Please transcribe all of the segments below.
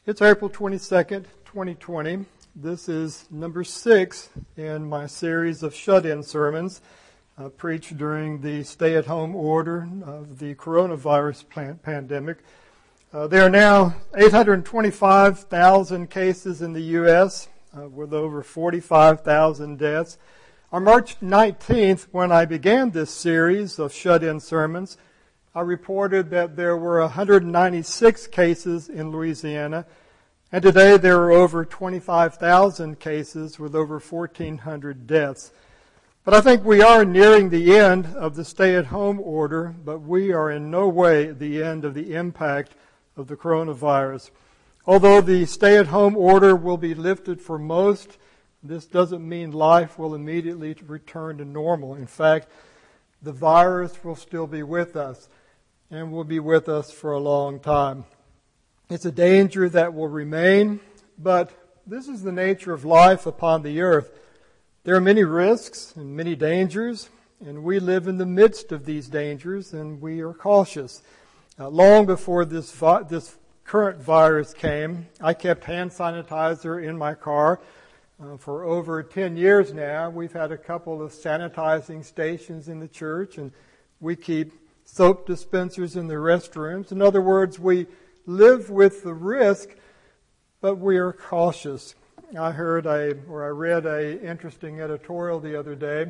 It's April 22nd, 2020. This is number 6 in my series of shut-in sermons preached during the stay-at-home order of the coronavirus pandemic. There are now 825,000 cases in the U.S. With over 45,000 deaths. On March 19th, when I began this series of shut-in sermons, I reported that there were 196 cases in Louisiana, and today there are over 25,000 cases with over 1,400 deaths. But I think we are nearing the end of the stay-at-home order, but we are in no way at the end of the impact of the coronavirus. Although the stay-at-home order will be lifted for most, this doesn't mean life will immediately return to normal. In fact, the virus will still be with us and will be with us for a long time. It's a danger that will remain, but this is the nature of life upon the earth. There are many risks and many dangers, and we live in the midst of these dangers, and we are cautious. Long before this current virus came, I kept hand sanitizer in my car. For over 10 years now, we've had a couple of sanitizing stations in the church, and we keep soap dispensers in the restrooms. In other words, we live with the risk, but we are cautious. I read a interesting editorial the other day.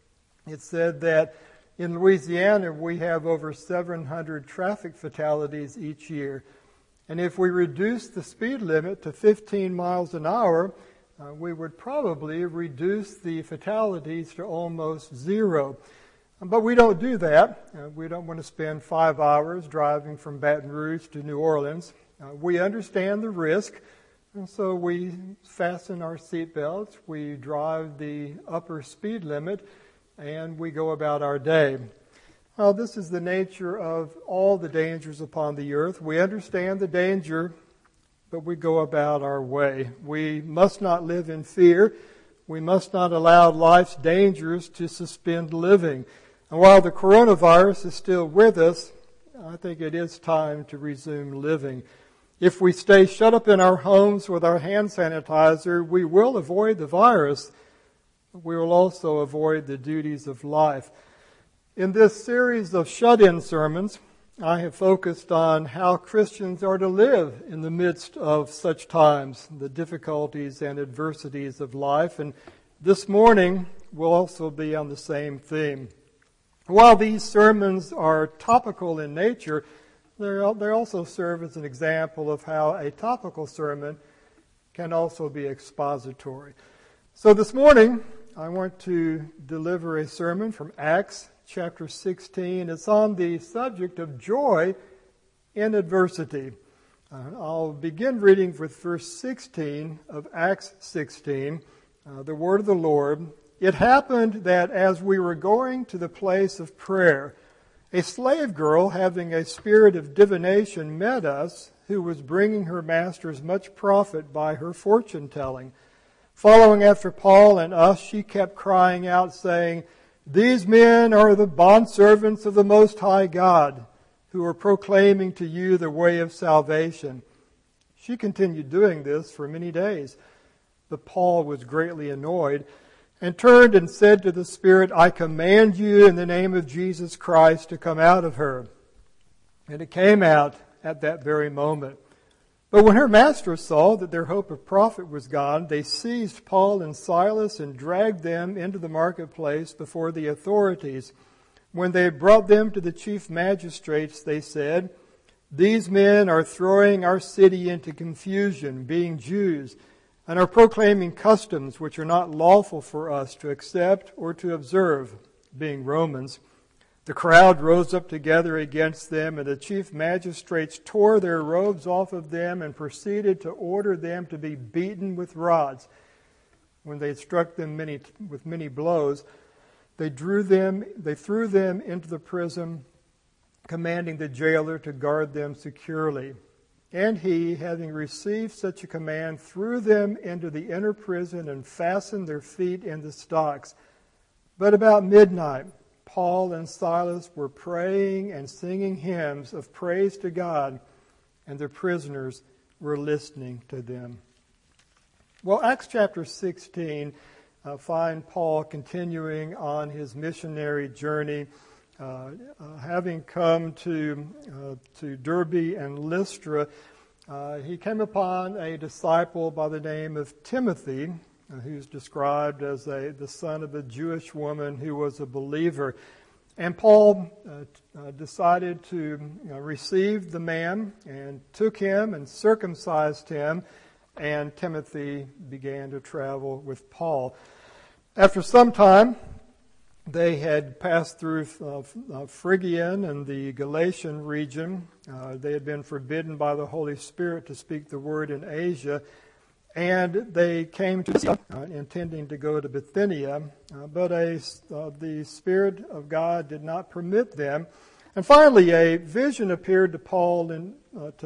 It said that in Louisiana we have over 700 traffic fatalities each year. And if we reduce the speed limit to 15 miles an hour, we would probably reduce the fatalities to almost zero. But we don't do that. We don't want to spend 5 hours driving from Baton Rouge to New Orleans. We understand the risk, and so we fasten our seatbelts, we drive the upper speed limit, and we go about our day. Well, this is the nature of all the dangers upon the earth. We understand the danger, but we go about our way. We must not live in fear. We must not allow life's dangers to suspend living. And while the coronavirus is still with us, I think it is time to resume living. If we stay shut up in our homes with our hand sanitizer, we will avoid the virus. We will also avoid the duties of life. In this series of shut-in sermons, I have focused on how Christians are to live in the midst of such times, the difficulties and adversities of life. And this morning will also be on the same theme. While these sermons are topical in nature, they also serve as an example of how a topical sermon can also be expository. So this morning, I want to deliver a sermon from Acts chapter 16. It's on the subject of joy in adversity. I'll begin reading with verse 16 of Acts 16, the word of the Lord. It happened that as we were going to the place of prayer, a slave girl having a spirit of divination met us, who was bringing her masters much profit by her fortune-telling. Following after Paul and us, she kept crying out, saying, "These men are the bondservants of the Most High God, who are proclaiming to you the way of salvation." She continued doing this for many days. But Paul was greatly annoyed and turned and said to the spirit, "I command you in the name of Jesus Christ to come out of her." And it came out at that very moment. But when her masters saw that their hope of profit was gone, they seized Paul and Silas and dragged them into the marketplace before the authorities. When they had brought them to the chief magistrates, they said, "These men are throwing our city into confusion, being Jews, and are proclaiming customs which are not lawful for us to accept or to observe, being Romans." The crowd rose up together against them, and the chief magistrates tore their robes off of them and proceeded to order them to be beaten with rods. When they had struck them with many blows, they threw them into the prison, commanding the jailer to guard them securely. And he, having received such a command, threw them into the inner prison and fastened their feet in the stocks. But about midnight, Paul and Silas were praying and singing hymns of praise to God, and the prisoners were listening to them. Well, Acts chapter 16 find Paul continuing on his missionary journey, having come to Derbe and Lystra. He came upon a disciple by the name of Timothy, who's described as the son of a Jewish woman who was a believer. And Paul decided to receive the man and took him and circumcised him, and Timothy began to travel with Paul. After some time, they had passed through Phrygian and the Galatian region. They had been forbidden by the Holy Spirit to speak the word in Asia. And they came to intending to go to Bithynia, but the Spirit of God did not permit them. And finally, a vision appeared to Paul in the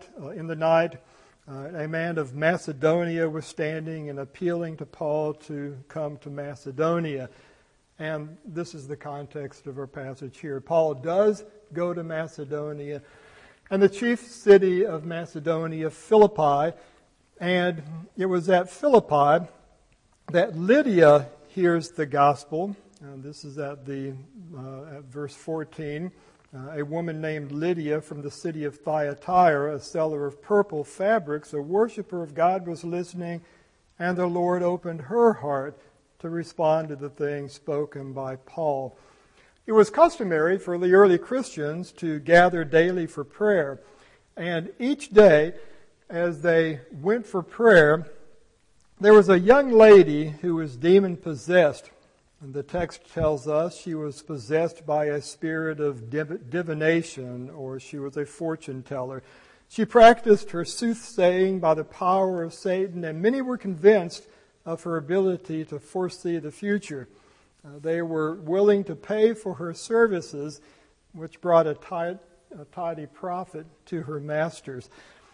night. A man of Macedonia was standing and appealing to Paul to come to Macedonia. And this is the context of our passage here. Paul does go to Macedonia, and the chief city of Macedonia, Philippi. And it was at Philippi that Lydia hears the gospel. This is at verse 14. A woman named Lydia from the city of Thyatira, a seller of purple fabrics, a worshiper of God, was listening, and the Lord opened her heart to respond to the things spoken by Paul. It was customary for the early Christians to gather daily for prayer, and each day as they went for prayer, there was a young lady who was demon-possessed. And the text tells us she was possessed by a spirit of divination, or she was a fortune teller. She practiced her soothsaying by the power of Satan, and many were convinced of her ability to foresee the future. They were willing to pay for her services, which brought a tidy profit to her masters.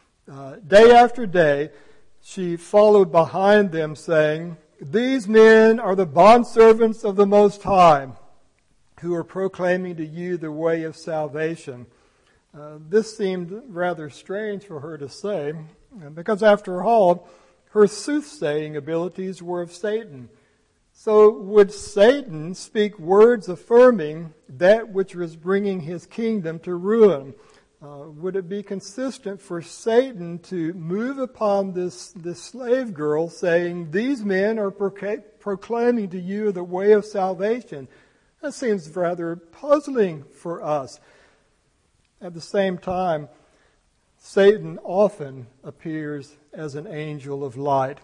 Day after day, she followed behind them, saying, "These men are the bondservants of the Most High, who are proclaiming to you the way of salvation." This seemed rather strange for her to say, because after all, her soothsaying abilities were of Satan. So would Satan speak words affirming that which was bringing his kingdom to ruin? Would it be consistent for Satan to move upon this slave girl saying, "These men are proclaiming to you the way of salvation"? That seems rather puzzling for us. At the same time, Satan often appears as an angel of light.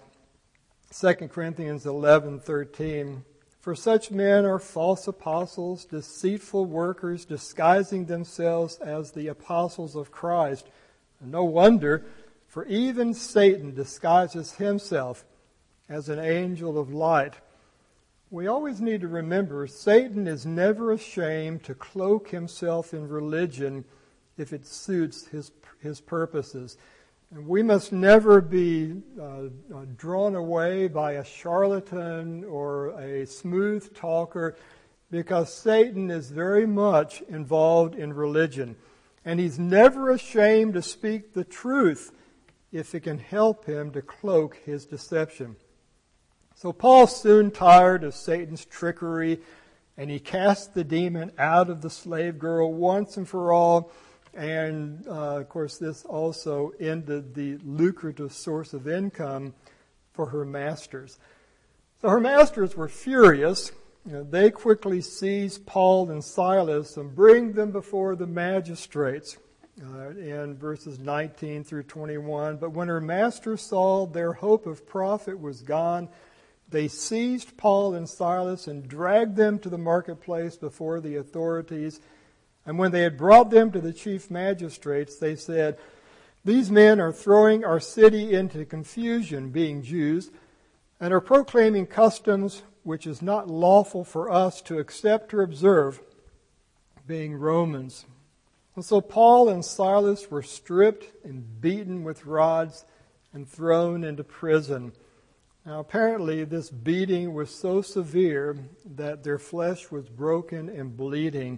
2 Corinthians 11:13. "For such men are false apostles, deceitful workers, disguising themselves as the apostles of Christ. And no wonder, for even Satan disguises himself as an angel of light." We always need to remember Satan is never ashamed to cloak himself in religion if it suits his purposes. And we must never be drawn away by a charlatan or a smooth talker, because Satan is very much involved in religion. And he's never ashamed to speak the truth if it can help him to cloak his deception. So Paul soon tired of Satan's trickery, and he cast the demon out of the slave girl once and for all. And, of course, this also ended the lucrative source of income for her masters. So her masters were furious. They quickly seized Paul and Silas and bring them before the magistrates in verses 19 through 21. But when her masters saw their hope of profit was gone, they seized Paul and Silas and dragged them to the marketplace before the authorities. And when they had brought them to the chief magistrates, they said, "These men are throwing our city into confusion, being Jews, and are proclaiming customs which is not lawful for us to accept or observe, being Romans." And so Paul and Silas were stripped and beaten with rods and thrown into prison. Now apparently this beating was so severe that their flesh was broken and bleeding.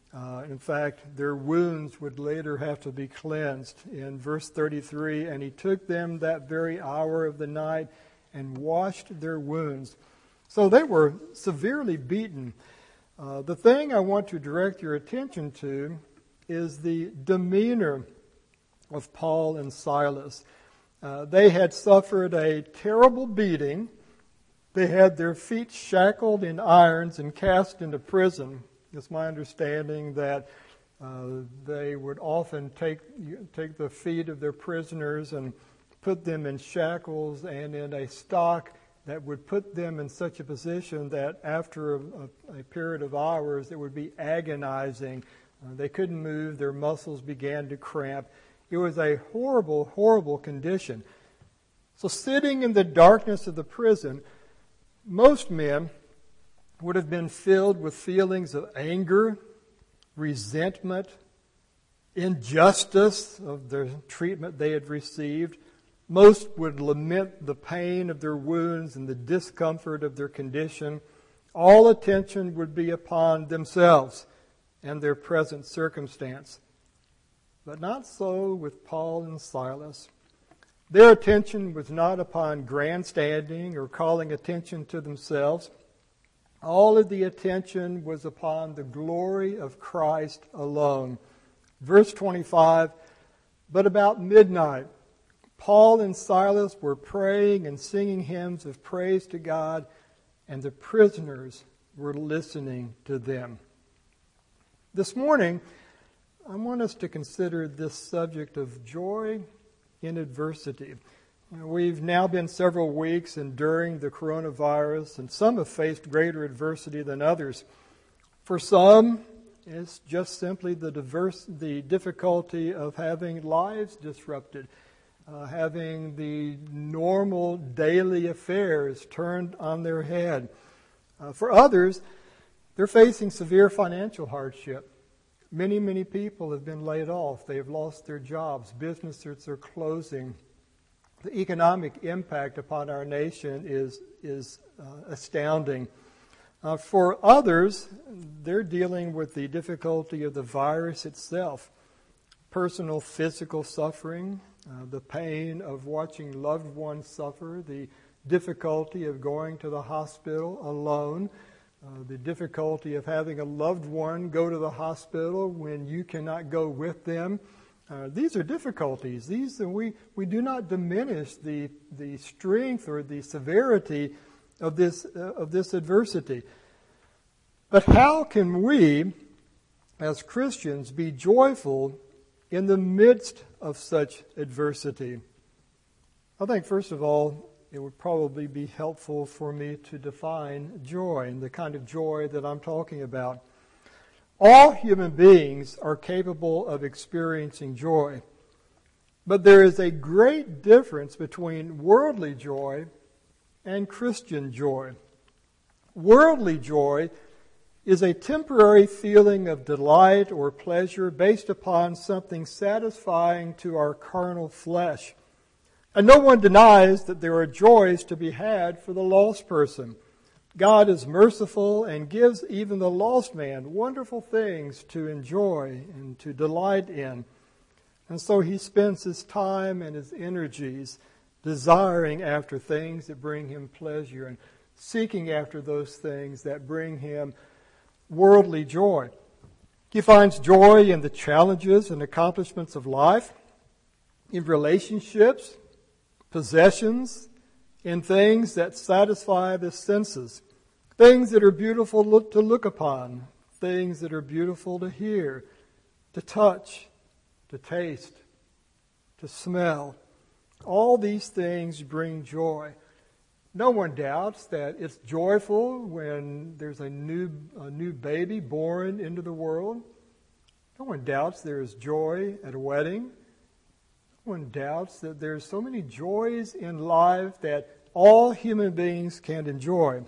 In fact, their wounds would later have to be cleansed. In verse 33, and he took them that very hour of the night and washed their wounds. So they were severely beaten. The thing I want to direct your attention to is the demeanor of Paul and Silas. They had suffered a terrible beating. They had their feet shackled in irons and cast into prison. It's my understanding that they would often take the feet of their prisoners and put them in shackles and in a stock that would put them in such a position that after a period of hours it would be agonizing. They couldn't move. Their muscles began to cramp. It was a horrible, horrible condition. So sitting in the darkness of the prison, most men would have been filled with feelings of anger, resentment, injustice of the treatment they had received. Most would lament the pain of their wounds and the discomfort of their condition. All attention would be upon themselves and their present circumstance. But not so with Paul and Silas. Their attention was not upon grandstanding or calling attention to themselves. All of the attention was upon the glory of Christ alone. Verse 25, but about midnight, Paul and Silas were praying and singing hymns of praise to God, and the prisoners were listening to them. This morning, I want us to consider this subject of joy in adversity. We've now been several weeks enduring the coronavirus, and some have faced greater adversity than others. For some, it's just simply the difficulty of having lives disrupted, having the normal daily affairs turned on their head. For others, they're facing severe financial hardship. Many, many people have been laid off. They have lost their jobs. Businesses are closing. The economic impact upon our nation is astounding. For others, they're dealing with the difficulty of the virus itself, personal physical suffering, the pain of watching loved ones suffer, the difficulty of going to the hospital alone, the difficulty of having a loved one go to the hospital when you cannot go with them. These are difficulties. We do not diminish the strength or the severity of this adversity. But how can we, as Christians, be joyful in the midst of such adversity? I think, first of all, it would probably be helpful for me to define joy and the kind of joy that I'm talking about. All human beings are capable of experiencing joy, but there is a great difference between worldly joy and Christian joy. Worldly joy is a temporary feeling of delight or pleasure based upon something satisfying to our carnal flesh. And no one denies that there are joys to be had for the lost person. God is merciful and gives even the lost man wonderful things to enjoy and to delight in. And so he spends his time and his energies desiring after things that bring him pleasure and seeking after those things that bring him worldly joy. He finds joy in the challenges and accomplishments of life, in relationships, possessions, in things that satisfy the senses, things that are beautiful to look upon, things that are beautiful to hear, to touch, to taste, to smell. All these things bring joy. No one doubts that it's joyful when there's a new baby born into the world. No one doubts there is joy at a wedding. No one doubts that there's so many joys in life that all human beings can enjoy.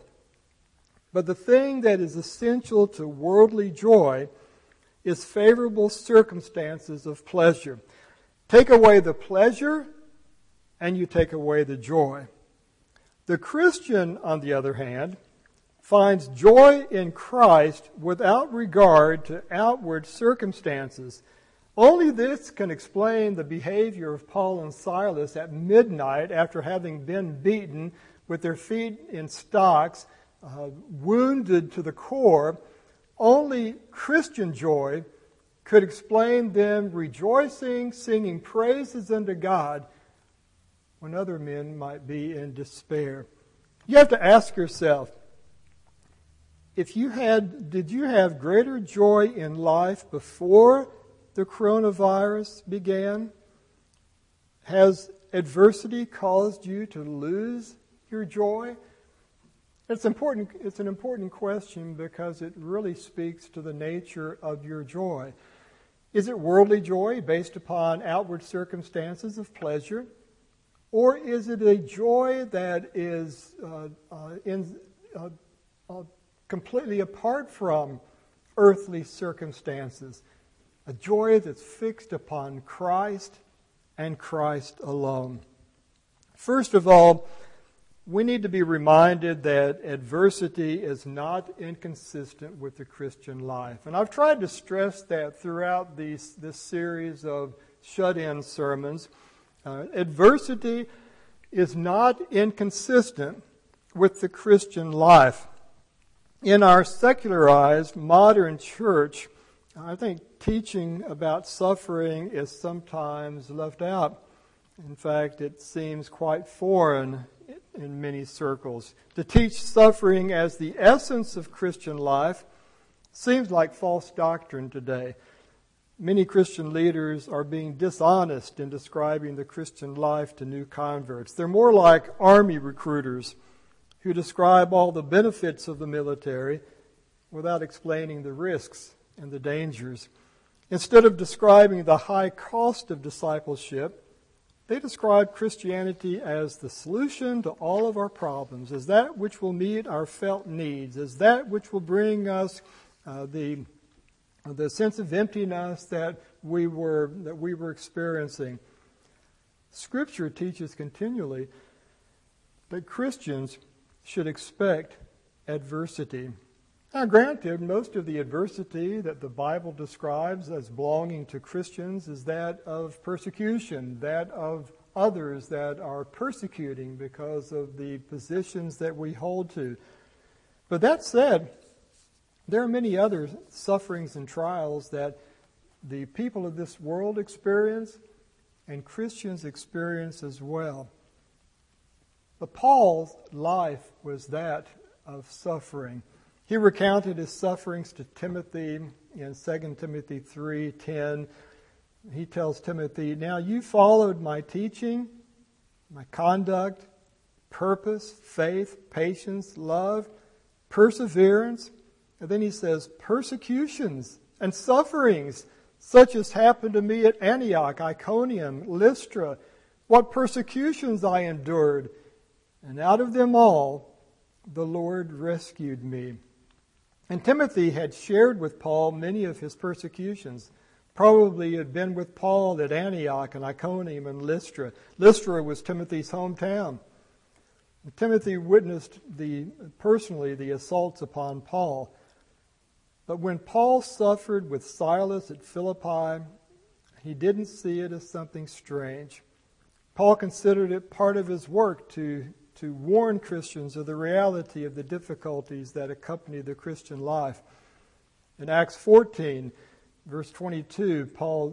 But the thing that is essential to worldly joy is favorable circumstances of pleasure. Take away the pleasure, and you take away the joy. The Christian, on the other hand, finds joy in Christ without regard to outward circumstances. Only this can explain the behavior of Paul and Silas at midnight after having been beaten with their feet in stocks, wounded to the core. Only Christian joy could explain them rejoicing, singing praises unto God when other men might be in despair. You have to ask yourself, did you have greater joy in life before the coronavirus began? Has adversity caused you to lose your joy? It's an important question because it really speaks to the nature of your joy. Is it worldly joy based upon outward circumstances of pleasure? Or is it a joy that is completely apart from earthly circumstances? A joy that's fixed upon Christ and Christ alone. First of all, we need to be reminded that adversity is not inconsistent with the Christian life. And I've tried to stress that throughout this series of shut-in sermons. Adversity is not inconsistent with the Christian life. In our secularized modern church, I think teaching about suffering is sometimes left out. In fact, it seems quite foreign in many circles. To teach suffering as the essence of Christian life seems like false doctrine today. Many Christian leaders are being dishonest in describing the Christian life to new converts. They're more like army recruiters who describe all the benefits of the military without explaining the risks and the dangers. Instead of describing the high cost of discipleship, they describe Christianity as the solution to all of our problems, as that which will meet our felt needs, as that which will bring us the sense of emptiness that we were experiencing. Scripture teaches continually that Christians should expect adversity. Now, granted, most of the adversity that the Bible describes as belonging to Christians is that of persecution, that of others that are persecuting because of the positions that we hold to. But that said, there are many other sufferings and trials that the people of this world experience and Christians experience as well. But Paul's life was that of suffering. He recounted his sufferings to Timothy in 2 Timothy 3:10. He tells Timothy, "Now you followed my teaching, my conduct, purpose, faith, patience, love, perseverance." And then he says, "Persecutions and sufferings, such as happened to me at Antioch, Iconium, Lystra, what persecutions I endured, and out of them all the Lord rescued me." And Timothy had shared with Paul many of his persecutions. Probably had been with Paul at Antioch and Iconium and Lystra. Lystra was Timothy's hometown. And Timothy witnessed personally the assaults upon Paul. But when Paul suffered with Silas at Philippi, he didn't see it as something strange. Paul considered it part of his work to warn Christians of the reality of the difficulties that accompany the Christian life. In Acts 14, verse 22, Paul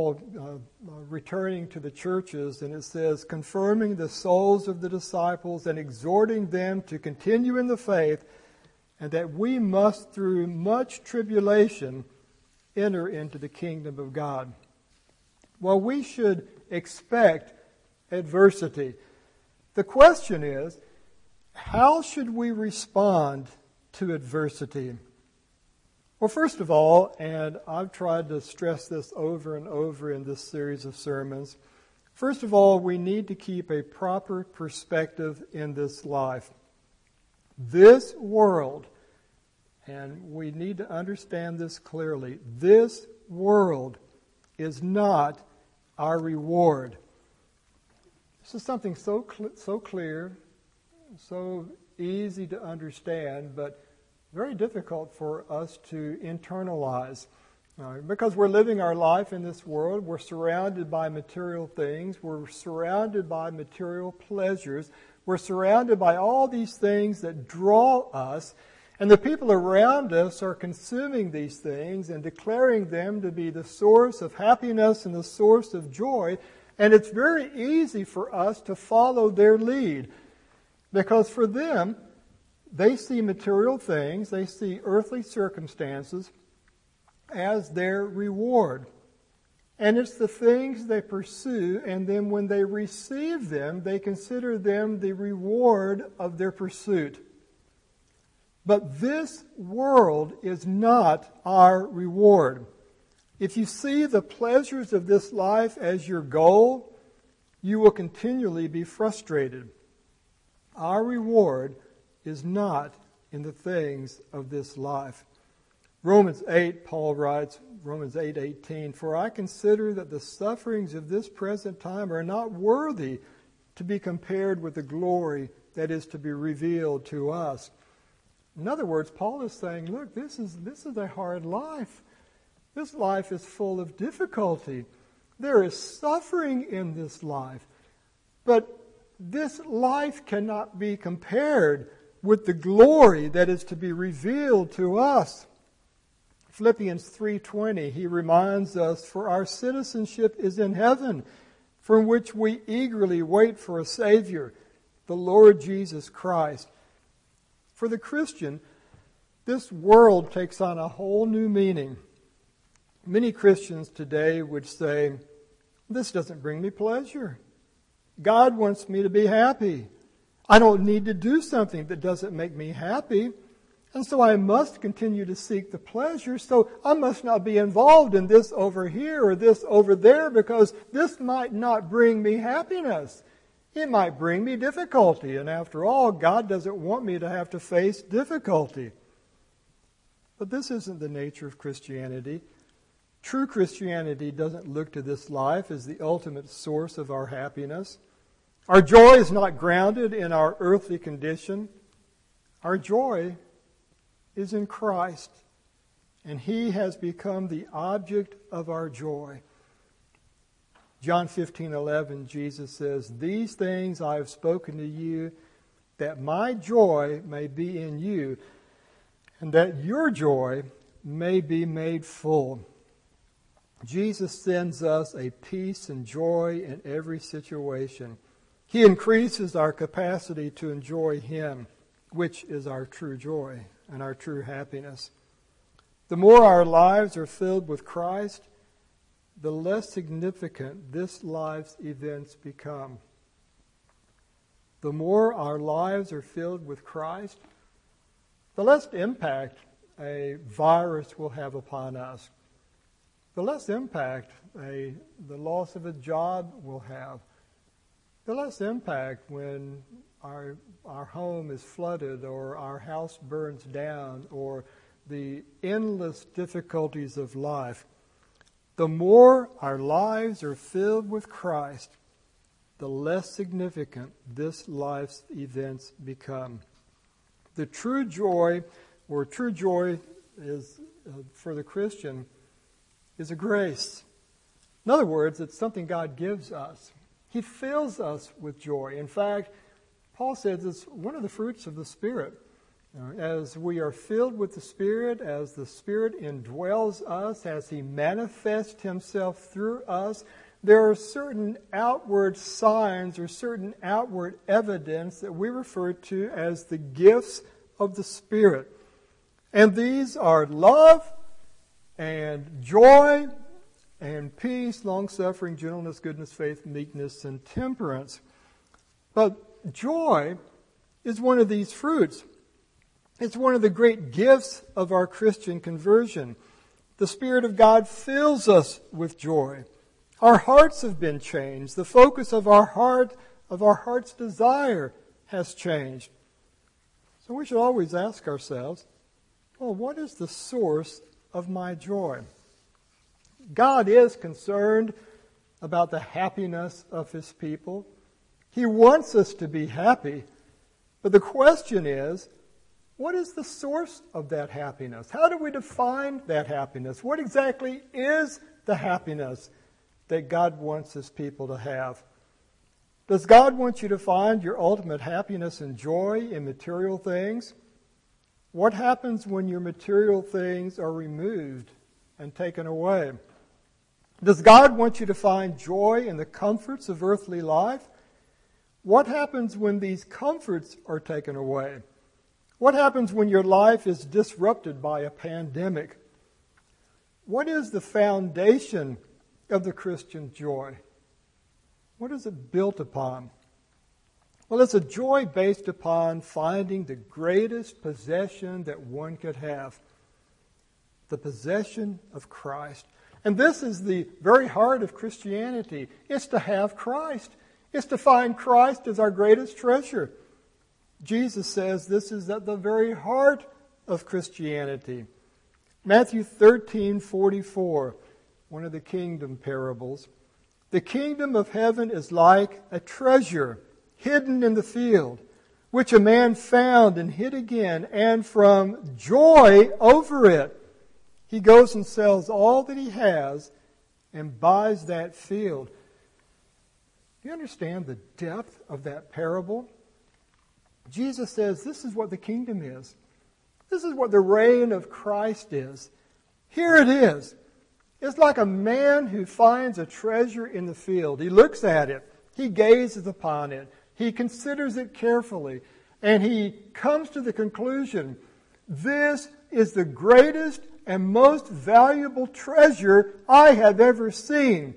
returning to the churches, and it says, "Confirming the souls of the disciples and exhorting them to continue in the faith, and that we must through much tribulation enter into the kingdom of God." Well, we should expect adversity. The question is, how should we respond to adversity? Well, first of all, and I've tried to stress this over and over in this series of sermons, first of all, we need to keep a proper perspective in this life. This world, and we need to understand this clearly, this world is not our reward. This is something so clear, so easy to understand, but very difficult for us to internalize. Because we're living our life in this world, we're surrounded by material things, we're surrounded by material pleasures, we're surrounded by all these things that draw us, and the people around us are consuming these things and declaring them to be the source of happiness and the source of joy, and it's very easy for us to follow their lead, because for them, they see material things, they see earthly circumstances as their reward. And it's the things they pursue, and then when they receive them, they consider them the reward of their pursuit. But this world is not our reward. If you see the pleasures of this life as your goal, you will continually be frustrated. Our reward is not in the things of this life. Romans 8, Paul writes, Romans 8:18, "For I consider that the sufferings of this present time are not worthy to be compared with the glory that is to be revealed to us." In other words, Paul is saying, look, this is a hard life. This life is full of difficulty. There is suffering in this life. But this life cannot be compared with the glory that is to be revealed to us. Philippians 3:20, he reminds us, "For our citizenship is in heaven, from which we eagerly wait for a Savior, the Lord Jesus Christ." For the Christian, this world takes on a whole new meaning. Many Christians today would say, "This doesn't bring me pleasure. God wants me to be happy. I don't need to do something that doesn't make me happy. And so I must continue to seek the pleasure. So I must not be involved in this over here or this over there, because this might not bring me happiness. It might bring me difficulty. And after all, God doesn't want me to have to face difficulty." But this isn't the nature of Christianity. True Christianity doesn't look to this life as the ultimate source of our happiness. Our joy is not grounded in our earthly condition. Our joy is in Christ, and He has become the object of our joy. John 15:11, Jesus says, "These things I have spoken to you, that my joy may be in you, and that your joy may be made full." Jesus sends us a peace and joy in every situation. He increases our capacity to enjoy Him, which is our true joy and our true happiness. The more our lives are filled with Christ, the less significant this life's events become. The more our lives are filled with Christ, the less impact a virus will have upon us. The less impact the loss of a job will have. The less impact when our home is flooded or our house burns down or the endless difficulties of life. The more our lives are filled with Christ, the less significant this life's events become. The true joy is for the Christian is a grace. In other words, it's something God gives us. He fills us with joy. In fact, Paul says it's one of the fruits of the Spirit. As we are filled with the Spirit, as the Spirit indwells us, as He manifests Himself through us, there are certain outward signs or certain outward evidence that we refer to as the gifts of the Spirit. And these are love and joy and peace, long-suffering, gentleness, goodness, faith, meekness, and temperance. But joy is one of these fruits. It's one of the great gifts of our Christian conversion. The Spirit of God fills us with joy. Our hearts have been changed. The focus of our heart's desire has changed. So we should always ask ourselves, well, what is the source of my joy? God is concerned about the happiness of His people. He wants us to be happy. But the question is, what is the source of that happiness? How do we define that happiness? What exactly is the happiness that God wants His people to have? Does God want you to find your ultimate happiness and joy in material things? What happens when your material things are removed and taken away? Does God want you to find joy in the comforts of earthly life? What happens when these comforts are taken away? What happens when your life is disrupted by a pandemic? What is the foundation of the Christian joy? What is it built upon? Well, it's a joy based upon finding the greatest possession that one could have, the possession of Christ. And this is the very heart of Christianity. It's to have Christ. It's to find Christ as our greatest treasure. Jesus says this is at the very heart of Christianity. Matthew 13:44, one of the kingdom parables. The kingdom of heaven is like a treasure hidden in the field, which a man found and hid again, and from joy over it, he goes and sells all that he has and buys that field. Do you understand the depth of that parable? Jesus says this is what the kingdom is. This is what the reign of Christ is. Here it is. It's like a man who finds a treasure in the field. He looks at it. He gazes upon it. He considers it carefully. And he comes to the conclusion, this is the greatest and most valuable treasure I have ever seen.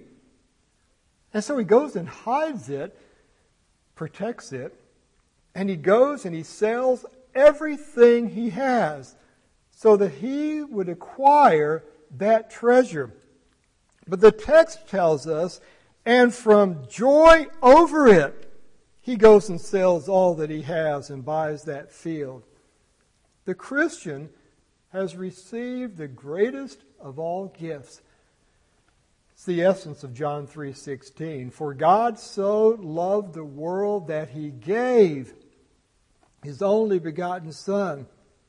And so he goes and hides it, protects it, and he goes and he sells everything he has so that he would acquire that treasure. But the text tells us, and from joy over it, he goes and sells all that he has and buys that field. The Christian has received the greatest of all gifts. It's the essence of John 3:16. For God so loved the world that He gave His only begotten Son,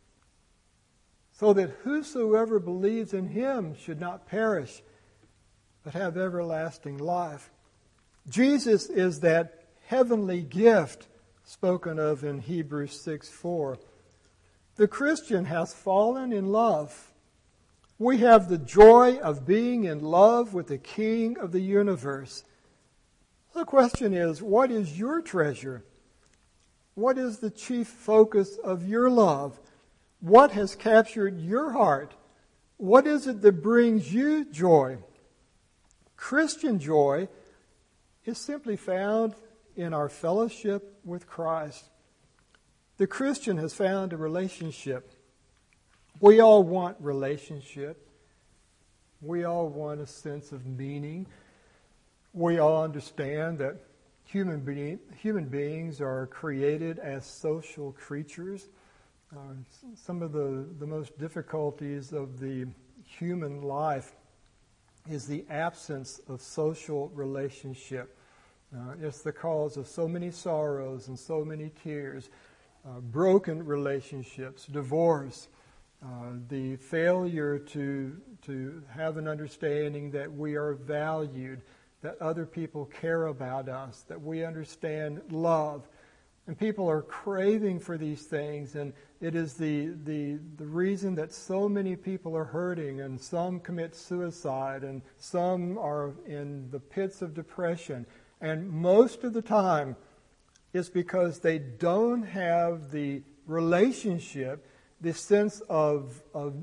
so that whosoever believes in Him should not perish, but have everlasting life. Jesus is that heavenly gift spoken of in Hebrews 6:4. The Christian has fallen in love. We have the joy of being in love with the King of the universe. The question is, what is your treasure? What is the chief focus of your love? What has captured your heart? What is it that brings you joy? Christian joy is simply found in our fellowship with Christ. The Christian has found a relationship. We all want relationship. We all want a sense of meaning. We all understand that human beings are created as social creatures. Some of the most difficulties of the human life is the absence of social relationship. It's the cause of so many sorrows and so many tears, broken relationships, divorce, the failure to have an understanding that we are valued, that other people care about us, that we understand love. And people are craving for these things, and it is the reason that so many people are hurting, and some commit suicide, and some are in the pits of depression. And most of the time, it's because they don't have the relationship, this sense of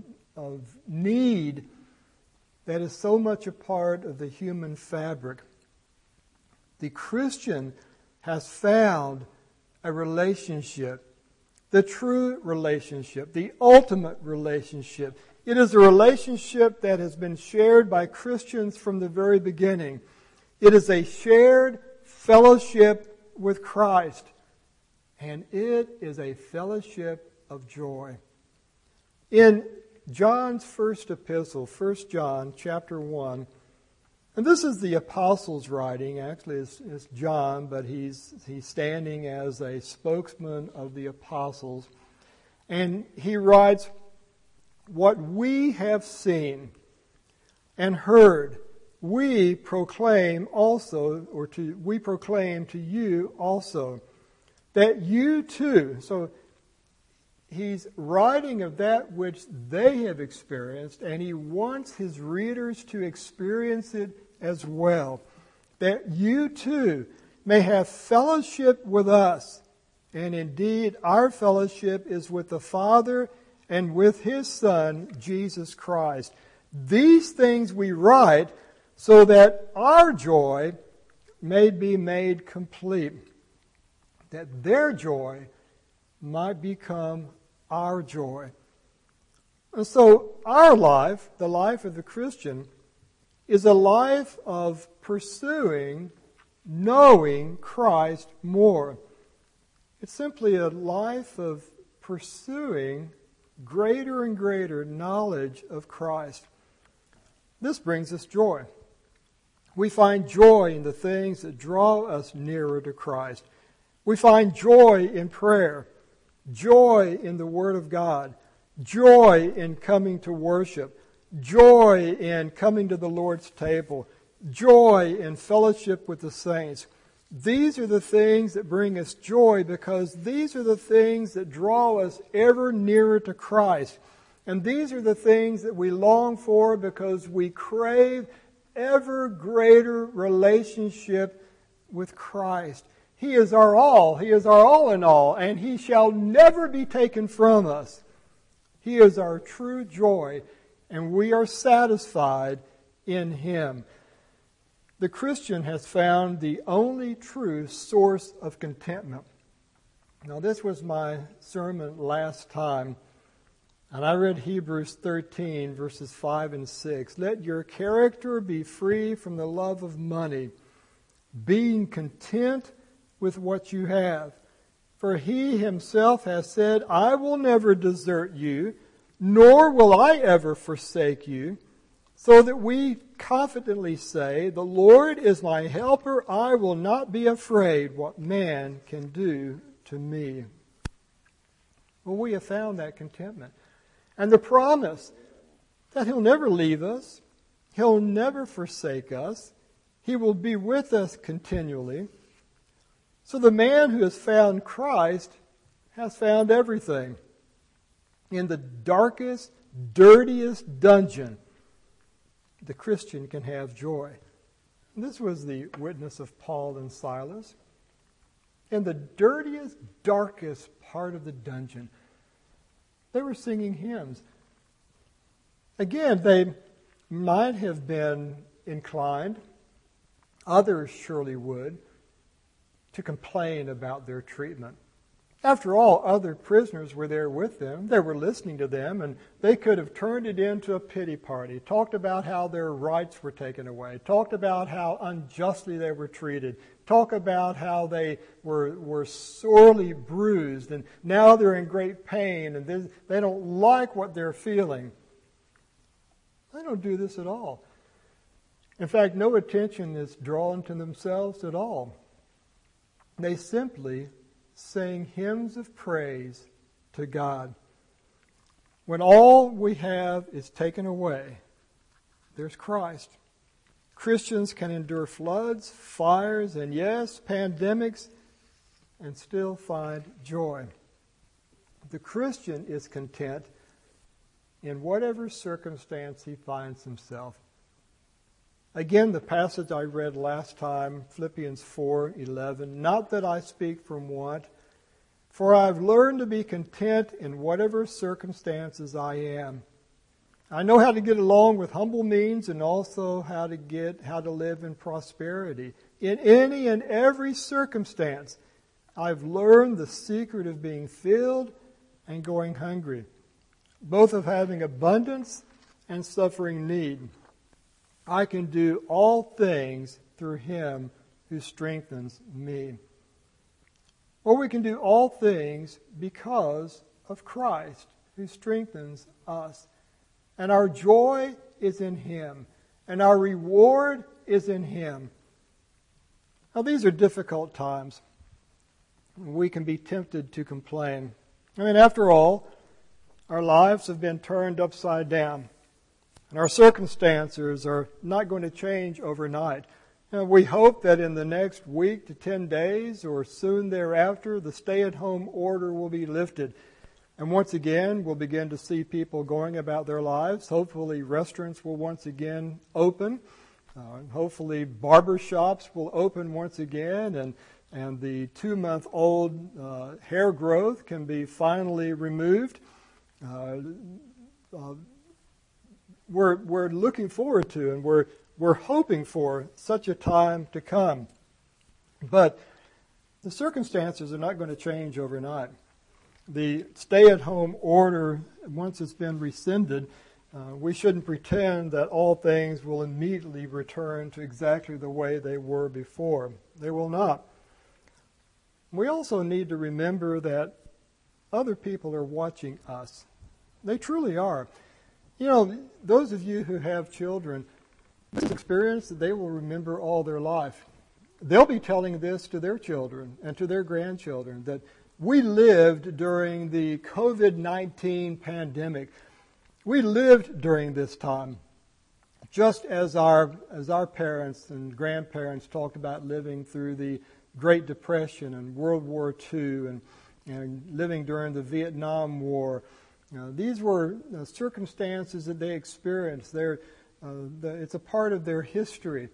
need that is so much a part of the human fabric. The Christian has found a relationship, the true relationship, the ultimate relationship. It is a relationship that has been shared by Christians from the very beginning. It is a shared fellowship with Christ, and it is a fellowship of joy. In John's first epistle, 1 John chapter 1, And this is the apostle's writing. Actually, it's John, but he's standing as a spokesman of the apostles. And he writes, "What we have seen and heard, we proclaim also, we proclaim to you also, that you too." So he's writing of that which they have experienced, and he wants his readers to experience it as well. That you too may have fellowship with us. And indeed, our fellowship is with the Father and with His Son, Jesus Christ. These things we write so that our joy may be made complete. That their joy might become our joy. And so our life, the life of the Christian, is a life of pursuing, knowing Christ more. It's simply a life of pursuing greater and greater knowledge of Christ. This brings us joy. We find joy in the things that draw us nearer to Christ. We find joy in prayer, joy in the Word of God, joy in coming to worship, joy in coming to the Lord's table, joy in fellowship with the saints. These are the things that bring us joy because these are the things that draw us ever nearer to Christ. And these are the things that we long for because we crave ever greater relationship with Christ. He is our all. He is our all in all, and He shall never be taken from us. He is our true joy, and we are satisfied in Him. The Christian has found the only true source of contentment. Now, this was my sermon last time, and I read Hebrews 13, verses 5 and 6. "Let your character be free from the love of money, being content with what you have. For He Himself has said, I will never desert you, nor will I ever forsake you. So that we confidently say, the Lord is my helper, I will not be afraid what man can do to me." Well, we have found that contentment. And the promise that He'll never leave us, He'll never forsake us, He will be with us continually. So the man who has found Christ has found everything. In the darkest, dirtiest dungeon, the Christian can have joy. And this was the witness of Paul and Silas. In the dirtiest, darkest part of the dungeon, they were singing hymns. Again, they might have been inclined, others surely would, to complain about their treatment. After all, other prisoners were there with them. They were listening to them, and they could have turned it into a pity party, talked about how their rights were taken away, talked about how unjustly they were treated, talk about how they were sorely bruised, and now they're in great pain, and they don't like what they're feeling. They don't do this at all. In fact, no attention is drawn to themselves at all. They simply sing hymns of praise to God. When all we have is taken away, there's Christ. Christians can endure floods, fires, and yes, pandemics, and still find joy. The Christian is content in whatever circumstance he finds himself. Again, the passage I read last time, Philippians 4:11, "Not that I speak from want, for I've learned to be content in whatever circumstances I am. I know how to get along with humble means and also how to live in prosperity. In any and every circumstance, I've learned the secret of being filled and going hungry, both of having abundance and suffering need. I can do all things through Him who strengthens me." Or we can do all things because of Christ who strengthens us. And our joy is in Him. And our reward is in Him. Now, these are difficult times. We can be tempted to complain. I mean, after all, our lives have been turned upside down, and our circumstances are not going to change overnight. We hope that in the next week to 10 days or soon thereafter, the stay-at-home order will be lifted. And once again, we'll begin to see people going about their lives. Hopefully, restaurants will once again open. Hopefully, barber shops will open once again. And the 2-month-old hair growth can be finally removed. We're looking forward to, and we're hoping for such a time to come. But the circumstances are not going to change overnight. The stay-at-home order, once it's been rescinded, we shouldn't pretend that all things will immediately return to exactly the way they were before. They will not. We also need to remember that other people are watching us. They truly are. You know, those of you who have children, this is an experience that they will remember all their life. They'll be telling this to their children and to their grandchildren, that we lived during the COVID-19 pandemic. We lived during this time, just as our parents and grandparents talked about living through the Great Depression and World War II and living during the Vietnam War. These were circumstances that they experienced. It's a part of their history.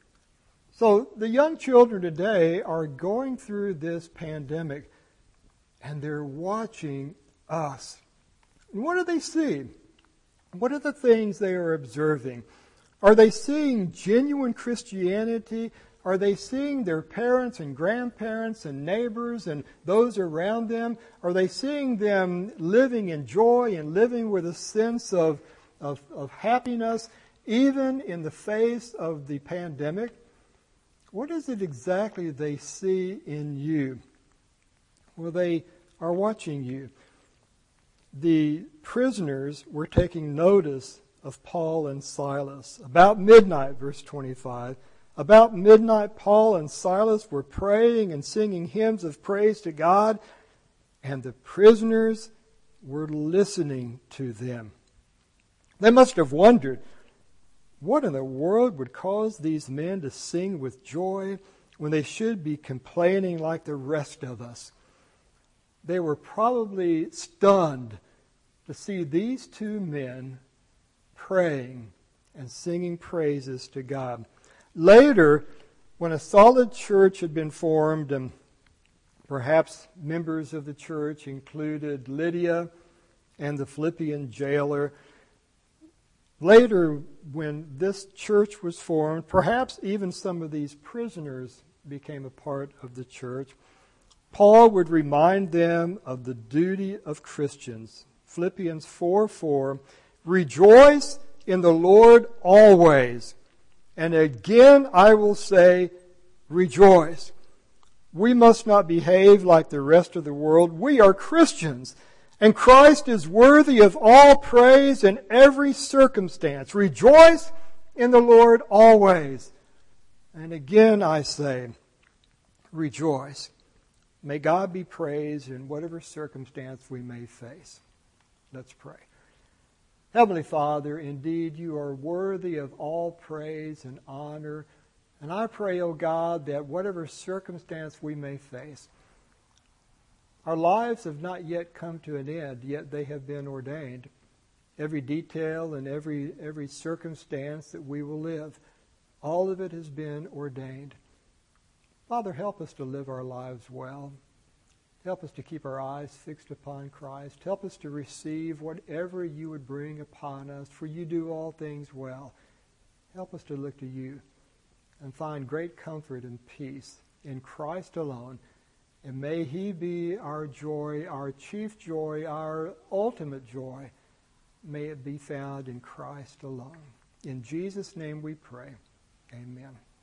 So the young children today are going through this pandemic, and they're watching us. And what do they see? What are the things they are observing? Are they seeing genuine Christianity? Are they seeing their parents and grandparents and neighbors and those around them? Are they seeing them living in joy and living with a sense of happiness, even in the face of the pandemic? What is it exactly they see in you? Well, they are watching you. The prisoners were taking notice of Paul and Silas. About midnight, verse 25, about midnight, Paul and Silas were praying and singing hymns of praise to God, and the prisoners were listening to them. They must have wondered, what in the world would cause these men to sing with joy when they should be complaining like the rest of us? They were probably stunned to see these two men praying and singing praises to God. Later, when a solid church had been formed, and perhaps members of the church included Lydia and the Philippian jailer, later when this church was formed, perhaps even some of these prisoners became a part of the church, Paul would remind them of the duty of Christians. Philippians 4:4, rejoice in the Lord always. And again I will say, rejoice. We must not behave like the rest of the world. We are Christians, and Christ is worthy of all praise in every circumstance. Rejoice in the Lord always. And again I say, rejoice. May God be praised in whatever circumstance we may face. Let's pray. Heavenly Father, indeed you are worthy of all praise and honor. And I pray, O God, that whatever circumstance we may face, our lives have not yet come to an end, yet they have been ordained. Every detail and every circumstance that we will live, all of it has been ordained. Father, help us to live our lives well. Help us to keep our eyes fixed upon Christ. Help us to receive whatever you would bring upon us, for you do all things well. Help us to look to you and find great comfort and peace in Christ alone. And may he be our joy, our chief joy, our ultimate joy. May it be found in Christ alone. In Jesus' name we pray. Amen.